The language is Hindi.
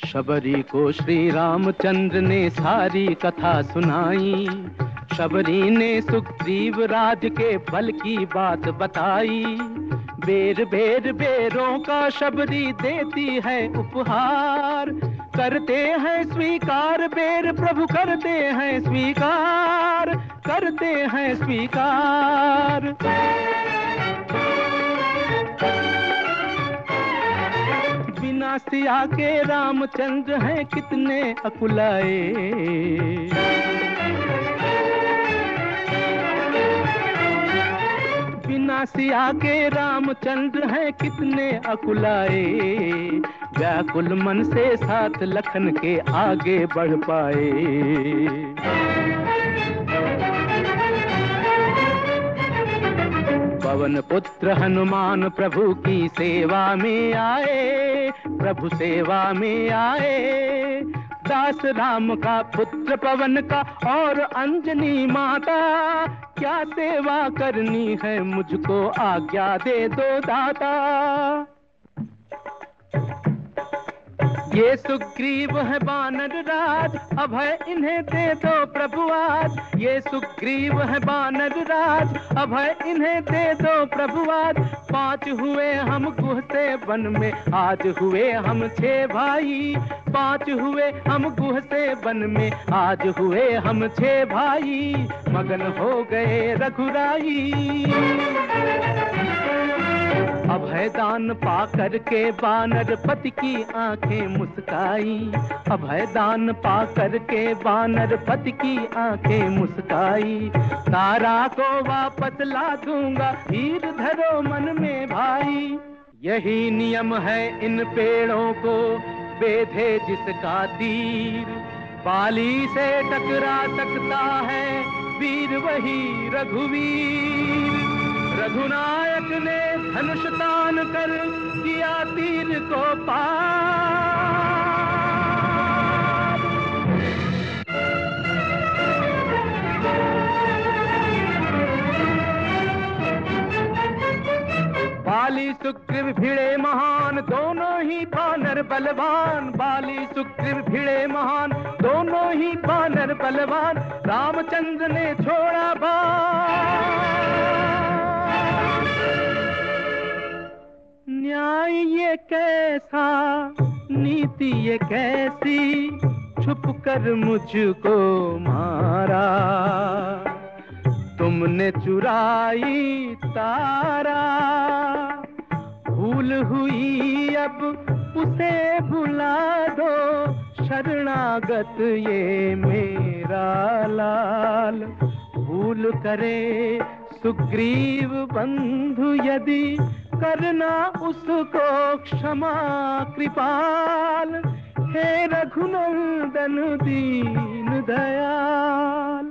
शबरी को श्री रामचंद्र ने सारी कथा सुनाई। शबरी ने सुग्रीव राज के बल की बात बताई। बेर बेर बेरों का शबरी देती है उपहार। करते हैं स्वीकार बेर प्रभु करते हैं स्वीकार, करते हैं स्वीकार। बिना सिया के रामचंद्र हैं कितने अकुलाए। बिना सिया के रामचंद्र हैं कितने अकुलाए। व्याकुल मन से साथ लखन के आगे बढ़ पाए। पवन पुत्र हनुमान प्रभु की सेवा में आए, प्रभु सेवा में आए। दास राम का पुत्र पवन का और अंजनी माता, क्या सेवा करनी है मुझको आज्ञा दे दो दाता। ये सुग्रीव है वानर राज, अभय इन्हें दे दो प्रभु आज। ये सुग्रीव है वानर राज, अभय इन्हें दे दो प्रभु आज। 5 हुए हम गुह से वन में, आज हुए हम 6 भाई। 5 हुए हम गुह से वन में, आज हुए हम 6 भाई। मगन हो गए रघुराई। अभय दान पा करके वानर पति की आंखें मुस्काई। अभय दान पा करके वानर पति की आंखें मुस्काई। तारा को वापस ला दूंगा, हीर धरो मन में भाई। यही नियम है इन पेड़ों को बेधे जिसका तीर। बाली से टकरा सकता है वीर वही रघुवीर। रघुनायक ने धनुष तान कर किया तीर को पार। बाली सुग्रीव भिड़े महान, दोनों ही वानर बलवान। बाली सुग्रीव भिड़े महान, दोनों ही वानर बलवान। रामचंद्र ने छोड़ा बाण। न्याय ये कैसा, नीति ये कैसी, छुप कर मुझको मारा। तुमने चुराई तारा, भूल हुई अब उसे भुला दो। शरणागत ये मेरा लाल, भूल करे सुग्रीव बंधु यदि, करना उसको क्षमा कृपाल। हे रघुनंदन दीन दयाल।